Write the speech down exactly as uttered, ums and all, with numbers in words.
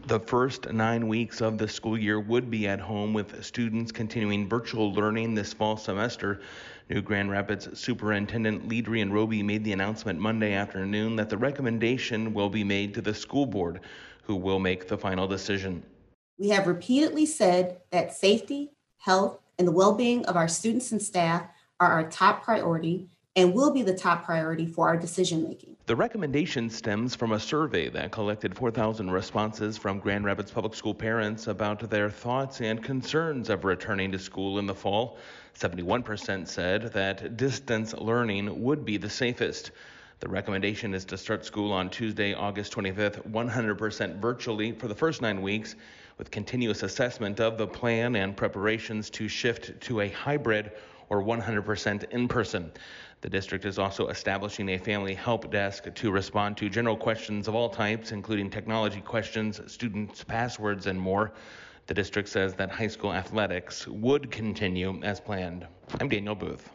The first nine weeks of the school year would be at home, with students continuing virtual learning this fall semester. New Grand Rapids Superintendent Ledrian Roby made the announcement Monday afternoon that the recommendation will be made to the school board, who will make the final decision. We have repeatedly said that safety, health, and the well-being of our students and staff are our top priority and will be the top priority for our decision making. The recommendation stems from a survey that collected four thousand responses from Grand Rapids Public School parents about their thoughts and concerns of returning to school in the fall. seventy-one percent said that distance learning would be the safest. The recommendation is to start school on Tuesday, August twenty-fifth, one hundred percent virtually for the first nine weeks, with continuous assessment of the plan and preparations to shift to a hybrid or one hundred percent in person. The district is also establishing a family help desk to respond to general questions of all types, including technology questions, students' passwords, and more. The district says that high school athletics would continue as planned. I'm Daniel Booth.